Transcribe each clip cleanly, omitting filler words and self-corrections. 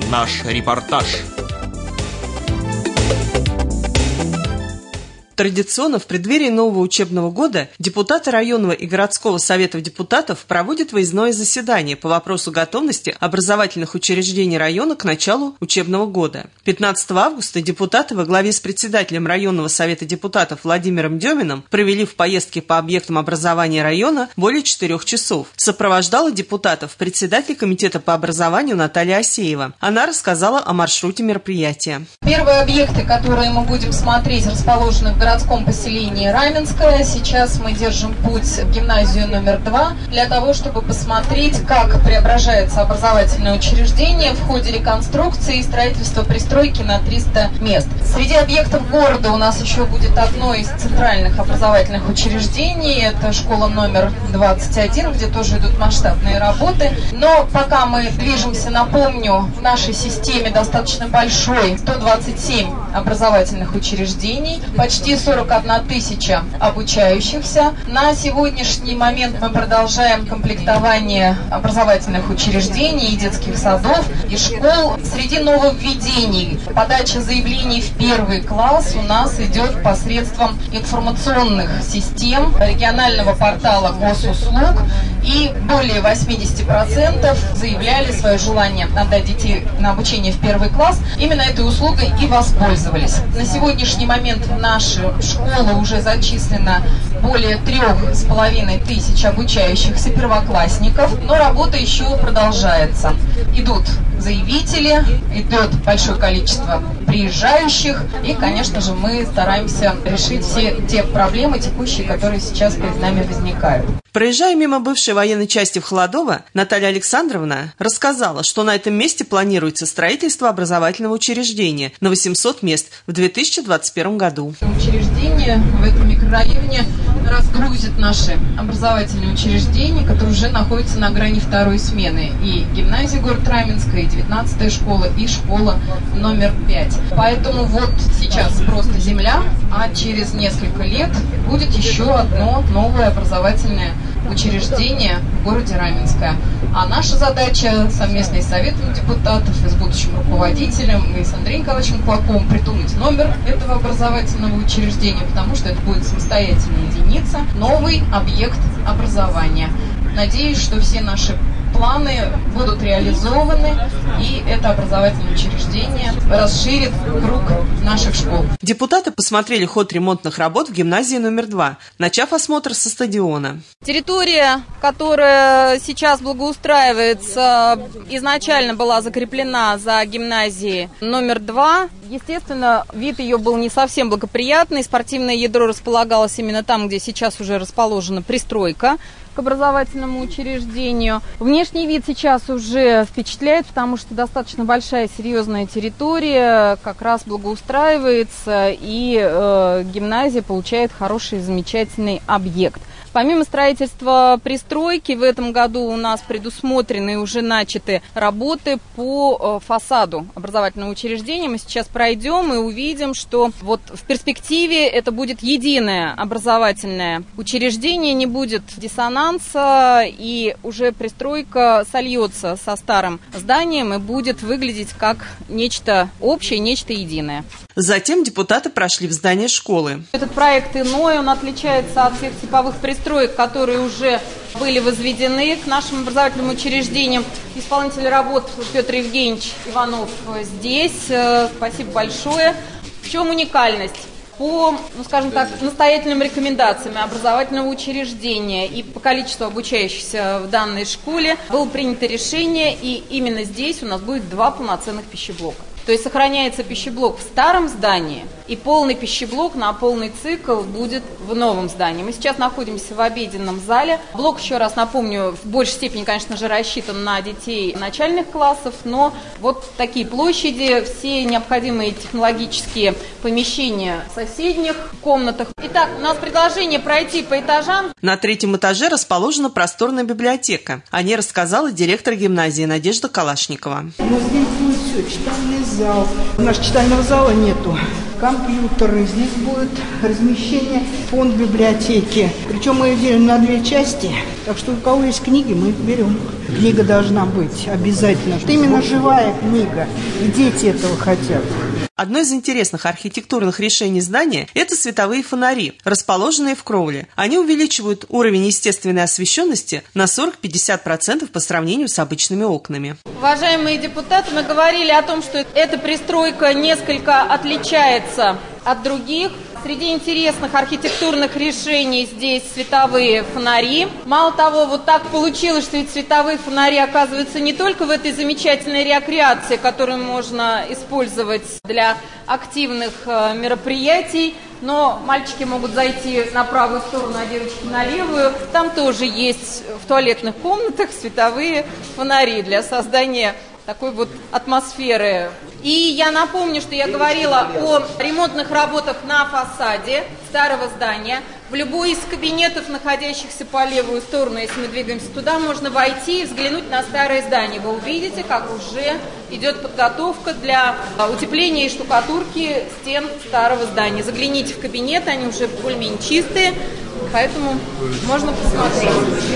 Наш репортаж. Традиционно в преддверии нового учебного года депутаты районного и городского советов депутатов проводят выездное заседание по вопросу готовности образовательных учреждений района к началу учебного года. 15 августа депутаты во главе с председателем районного совета депутатов Владимиром Деминым провели в поездке по объектам образования района более 4 часов. Сопровождала депутатов председатель комитета по образованию Наталья Асеева. Она рассказала о маршруте мероприятия. Первые объекты, которые мы будем смотреть, расположены в городском поселении Раменское. Сейчас мы держим путь в гимназию номер 2 для того, чтобы посмотреть, как преображается образовательное учреждение в ходе реконструкции и строительства пристройки на 300 мест. Среди объектов города у нас еще будет одно из центральных образовательных учреждений. Это школа номер 21, где тоже идут масштабные работы. Но пока мы движемся, напомню, в нашей системе достаточно большой, 127 образовательных учреждений, почти 41 тысяча обучающихся. На сегодняшний момент мы продолжаем комплектование образовательных учреждений и детских садов, и школ. Среди нововведений подача заявлений в первый класс у нас идет посредством информационных систем регионального портала госуслуг, и более 80% заявляли свое желание отдать детей на обучение в первый класс. Именно этой услугой и воспользовались. На сегодняшний момент в нашей школы уже зачислено более 3,5 тысяч обучающихся первоклассников, но работа еще продолжается. Идут заявители, идет большое количество приезжающих, и, конечно же, мы стараемся решить все те проблемы текущие, которые сейчас перед нами возникают. Проезжая мимо бывшей военной части в Холодово, Наталья Александровна рассказала, что на этом месте планируется строительство образовательного учреждения на 800 мест в 2021 году. Учреждение в этом микрорайоне разгрузит наши образовательные учреждения, которые уже находятся на грани второй смены. И гимназия город Раменская, и 19-я школа, и школа номер 5. Поэтому вот сейчас просто земля, а через несколько лет будет еще одно новое образовательное учреждение в городе Раменское. А наша задача совместно с Советом депутатов, и с будущим руководителем, и с Андреем Николаевичем Клоковым придумать номер этого образовательного учреждения, потому что это будет самостоятельная единица, новый объект образования. Надеюсь, что все наши планы будут реализованы, и это образовательное учреждение расширит круг наших школ. Депутаты посмотрели ход ремонтных работ в гимназии номер 2, начав осмотр со стадиона. Территория, которая сейчас благоустраивается, изначально была закреплена за гимназией номер 2. Естественно, вид ее был не совсем благоприятный. Спортивное ядро располагалось именно там, где сейчас уже расположена пристройка к образовательному учреждению. Внешний вид сейчас уже впечатляет, потому что достаточно большая серьезная территория как раз благоустраивается, и гимназия получает хороший, замечательный объект. Помимо строительства пристройки, в этом году у нас предусмотрены и уже начаты работы по фасаду образовательного учреждения. Мы сейчас пройдем и увидим, что вот в перспективе это будет единое образовательное учреждение, не будет диссонанса, и уже пристройка сольется со старым зданием и будет выглядеть как нечто общее, нечто единое. Затем депутаты прошли в здание школы. Этот проект иной, он отличается от всех типовых пристроек, которые уже были возведены к нашим образовательным учреждениям. Исполнитель работ Петр Евгеньевич Иванов здесь. Спасибо большое. В чем уникальность? По, скажем так, настоятельным рекомендациям образовательного учреждения и по количеству обучающихся в данной школе было принято решение, и именно здесь у нас будет 2 полноценных пищеблока. То есть сохраняется пищеблок в старом здании, и полный пищеблок на полный цикл будет в новом здании. Мы сейчас находимся в обеденном зале. Блок, еще раз напомню, в большей степени, конечно же, рассчитан на детей начальных классов, но вот такие площади, все необходимые технологические помещения в соседних комнатах. Итак, у нас предложение пройти по этажам. На 3-м этаже расположена просторная библиотека. О ней рассказала директор гимназии Надежда Калашникова. Но здесь будет все: читальный зал, зал. У нас читального зала нету. Компьютеры. Здесь будет размещение фонд библиотеки. Причем мы ее делим на 2 части. Так что у кого есть книги, мы их берем. Книга должна быть обязательно. Это именно живая книга. И дети этого хотят. Одно из интересных архитектурных решений здания – это световые фонари, расположенные в кровле. Они увеличивают уровень естественной освещенности на 40-50% по сравнению с обычными окнами. Уважаемые депутаты, мы говорили о том, что эта пристройка несколько отличается от других. Среди интересных архитектурных решений здесь световые фонари. Мало того, вот так получилось, что эти световые фонари оказываются не только в этой замечательной рекреации, которую можно использовать для активных мероприятий, но мальчики могут зайти на правую сторону, а девочки на левую. Там тоже есть в туалетных комнатах световые фонари для создания такой вот атмосферы. И я напомню, что я говорила о ремонтных работах на фасаде старого здания. В любой из кабинетов, находящихся по левую сторону, если мы двигаемся туда, можно войти и взглянуть на старое здание. Вы увидите, как уже идет подготовка для утепления и штукатурки стен старого здания. Загляните в кабинеты, они уже более-менее чистые. Поэтому можно посмотреть.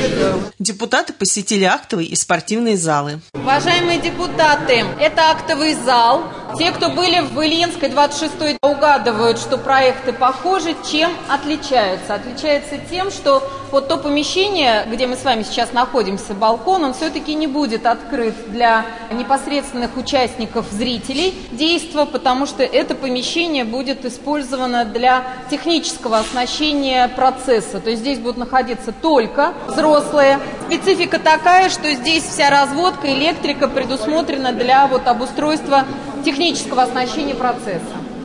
Депутаты посетили актовые и спортивные залы. Уважаемые депутаты, это актовый зал. Те, кто были в Ильинской 26-й, угадывают, что проекты похожи. Чем отличаются? Отличается тем, что вот то помещение, где мы с вами сейчас находимся, балкон, он все-таки не будет открыт для непосредственных участников, зрителей действа, потому что это помещение будет использовано для технического оснащения процесса. То есть здесь будут находиться только взрослые. Специфика такая, что здесь вся разводка, электрика предусмотрена для вот обустройства технического оснащения процесса.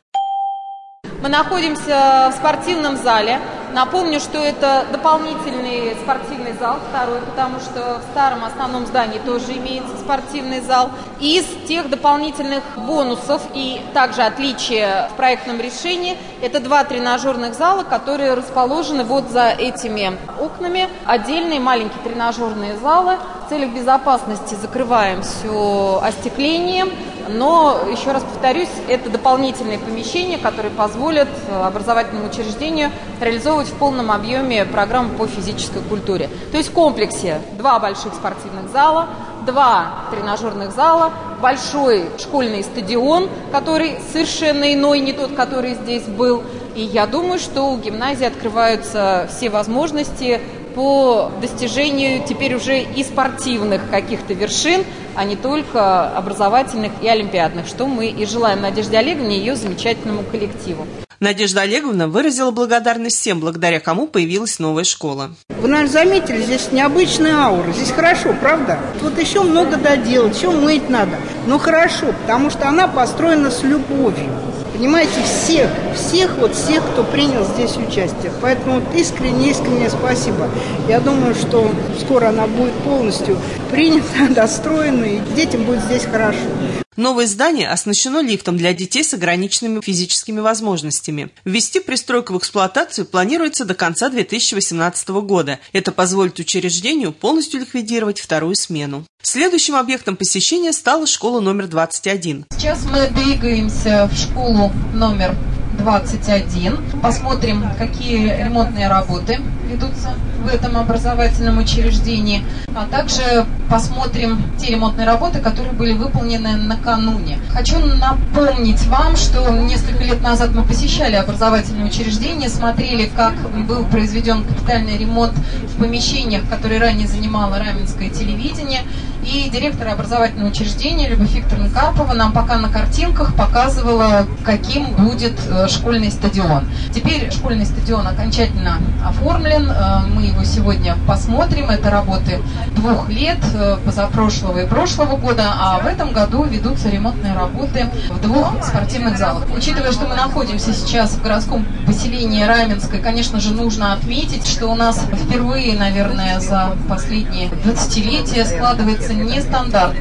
Мы находимся в спортивном зале. Напомню, что это дополнительный спортивный зал, второй, потому что в старом основном здании тоже имеется спортивный зал. Из тех дополнительных бонусов и также отличия в проектном решении – это 2 тренажерных зала, которые расположены вот за этими окнами. Отдельные маленькие тренажерные залы. В целях безопасности закрываем все остеклением. Но, еще раз повторюсь, это дополнительные помещения, которые позволят образовательному учреждению реализовывать в полном объеме программу по физической культуре. То есть в комплексе 2 больших спортивных зала, 2 тренажерных зала, большой школьный стадион, который совершенно иной, не тот, который здесь был. И я думаю, что у гимназии открываются все возможности по достижению теперь уже и спортивных каких-то вершин, а не только образовательных и олимпиадных, что мы и желаем Надежде Олеговне и ее замечательному коллективу. Надежда Олеговна выразила благодарность всем, благодаря кому появилась новая школа. Вы, наверное, заметили, здесь необычная аура. Здесь хорошо, правда? Вот еще много доделать, еще мыть надо. Но хорошо, потому что она построена с любовью. Понимаете, всех, кто принял здесь участие. Поэтому искренне спасибо. Я думаю, что скоро она будет полностью принята, достроена, и детям будет здесь хорошо. Новое здание оснащено лифтом для детей с ограниченными физическими возможностями. Ввести пристройку в эксплуатацию планируется до конца 2018 года. Это позволит учреждению полностью ликвидировать 2-ю смену. Следующим объектом посещения стала школа номер 21. Сейчас мы двигаемся в школу номер 21. Посмотрим, какие ремонтные работы ведутся в этом образовательном учреждении, а также посмотрим те ремонтные работы, которые были выполнены накануне. Хочу напомнить вам, что несколько лет назад мы посещали образовательное учреждение, смотрели, как был произведен капитальный ремонт в помещениях, которые ранее занимало Раменское телевидение, и директор образовательного учреждения Любовь Викторовна Карпова нам пока на картинках показывала, каким будет школьный стадион. Теперь школьный стадион окончательно оформлен, мы его сегодня посмотрим. Это работы 2 лет, позапрошлого и прошлого года, а в этом году ведутся ремонтные работы в 2 спортивных залах. Учитывая, что мы находимся сейчас в городском поселении Раменское, конечно же, нужно отметить, что у нас впервые, наверное, за последние 20-летия складывается нестандартная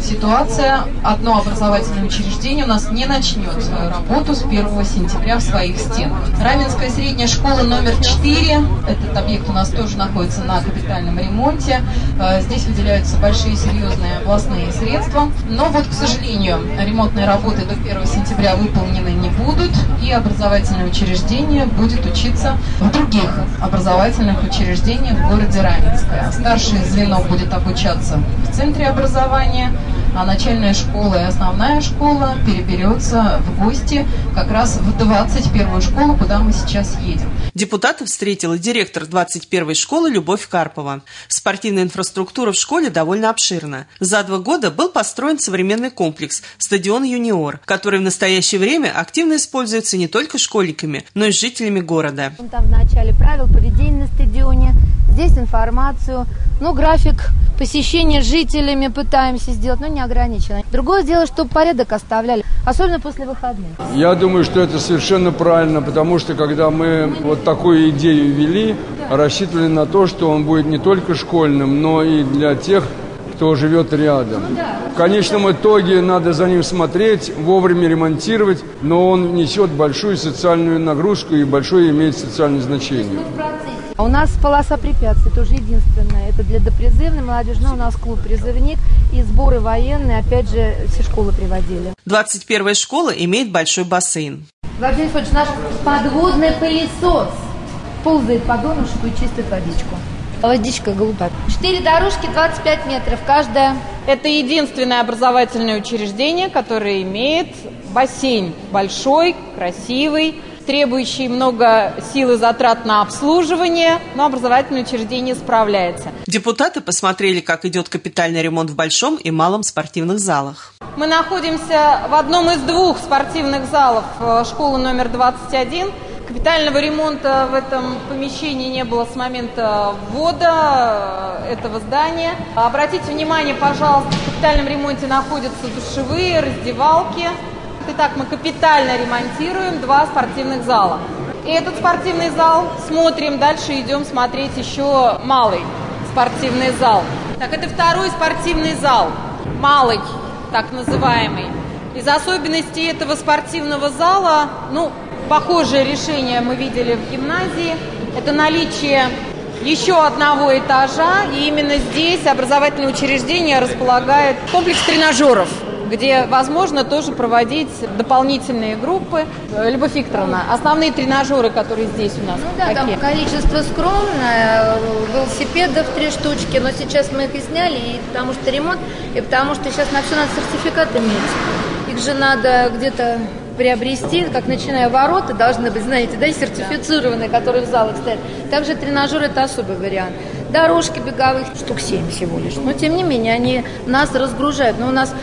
ситуация. Одно образовательное учреждение у нас не начнет работу с 1 сентября в своих стенах. Раменская средняя школа номер 4. Этот объект у нас тоже находится на капитальном ремонте. Здесь выделяются большие серьезные областные средства. Но вот, к сожалению, ремонтные работы до 1 сентября выполнены не будут. И образовательное учреждение будет учиться в других образовательных учреждениях в городе Раменское. Старшее звено будет обучаться в центре образования, а начальная школа и основная школа переберется в гости как раз в 21-ю школу, куда мы сейчас едем. Депутата встретила директор 21-й школы Любовь Карпова. Спортивная инфраструктура в школе довольно обширна. За 2 года был построен современный комплекс «Стадион Юниор», который в настоящее время активно используется не только школьниками, но и жителями города. Там в начале правил поведения на стадионе, здесь информацию, график посещения жителями пытаемся сделать, но не ограничено. Другое дело, чтобы порядок оставляли, особенно после выходных. Я думаю, что это совершенно правильно, потому что когда мы вот такую идею ввели, рассчитывали на то, что он будет не только школьным, но и для тех, кто живет рядом. В конечном итоге надо за ним смотреть, вовремя ремонтировать, но он несет большую социальную нагрузку и большое имеет социальное значение. У нас полоса препятствий тоже единственная. Это для допризывной молодежи. У нас клуб «Призывник» и сборы военные, опять же, все школы приводили. 21-я школа имеет большой бассейн. Владимир Ильич, наш подводный пылесос ползает по донышку и чистит водичку. Водичка голубая. 4 дорожки, 25 метров каждая. Это единственное образовательное учреждение, которое имеет бассейн большой, красивый, требующий много сил и затрат на обслуживание, но образовательное учреждение справляется. Депутаты посмотрели, как идет капитальный ремонт в большом и малом спортивных залах. Мы находимся в одном из 2 спортивных залов школы номер 21. Капитального ремонта в этом помещении не было с момента ввода этого здания. Обратите внимание, пожалуйста, в капитальном ремонте находятся душевые, раздевалки. Итак, мы капитально ремонтируем 2 спортивных зала. И этот спортивный зал смотрим, дальше идем смотреть еще малый спортивный зал. Так, это 2-й спортивный зал, малый, так называемый. Из особенностей этого спортивного зала, похожее решение мы видели в гимназии, это наличие еще одного этажа, и именно здесь образовательное учреждение располагает комплекс тренажеров, где возможно тоже проводить дополнительные группы. Любовь Викторовна, основные тренажеры, которые здесь у нас, какие? Там количество скромное, велосипедов 3 штучки, но сейчас мы их сняли, и потому что ремонт, и потому что сейчас на все надо сертификат иметь. Их же надо где-то приобрести, как начиная ворота, должны быть, знаете, сертифицированные, которые в залах стоят. Также тренажеры – это особый вариант. Дорожки беговых, штук 7 всего лишь. Но, тем не менее, они нас разгружают. Но у нас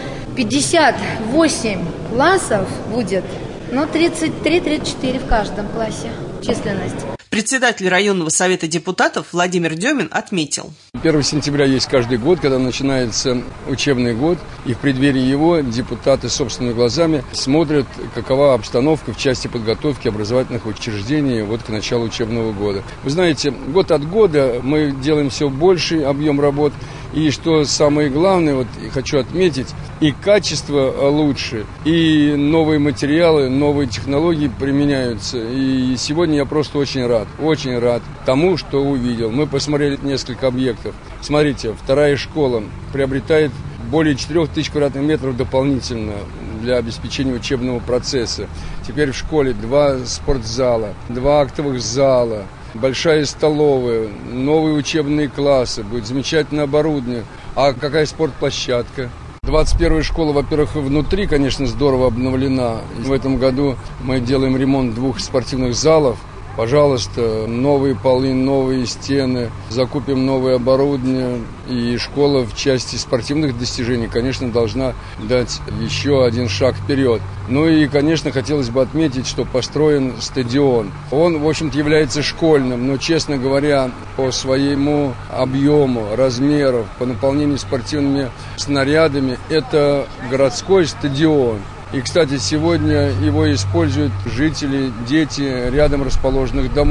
58 классов будет, 33-34 в каждом классе численность. Председатель районного совета депутатов Владимир Демин отметил. 1 сентября есть каждый год, когда начинается учебный год, и в преддверии его депутаты собственными глазами смотрят, какова обстановка в части подготовки образовательных учреждений к началу учебного года. Вы знаете, год от года мы делаем все больший объем работ, и что самое главное, хочу отметить, и качество лучше, и новые материалы, новые технологии применяются. И сегодня я просто очень рад тому, что увидел. Мы посмотрели несколько объектов. Смотрите, 2-я школа приобретает более 4000 квадратных метров дополнительно для обеспечения учебного процесса. Теперь в школе 2 спортзала, 2 актовых зала, большая столовая, новые учебные классы, будет замечательное оборудование. А какая спортплощадка? 21-я школа, во-первых, внутри, конечно, здорово обновлена. В этом году мы делаем ремонт 2 спортивных залов. Пожалуйста, новые полы, новые стены, закупим новое оборудование. И школа в части спортивных достижений, конечно, должна дать еще один шаг вперед. И, конечно, хотелось бы отметить, что построен стадион. Он, в общем-то, является школьным, но, честно говоря, по своему объему, размеру, по наполнению спортивными снарядами, это городской стадион. И, кстати, сегодня его используют жители, дети рядом расположенных домов.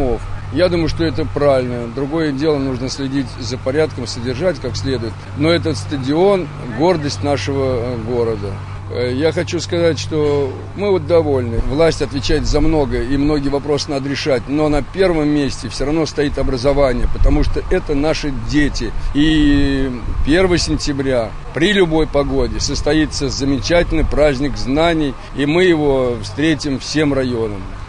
Я думаю, что это правильно. Другое дело, нужно следить за порядком, содержать как следует. Но этот стадион – гордость нашего города. Я хочу сказать, что мы вот довольны. Власть отвечает за многое, и многие вопросы надо решать. Но на первом месте все равно стоит образование, потому что это наши дети. И 1 сентября при любой погоде состоится замечательный праздник знаний, и мы его встретим всем районом.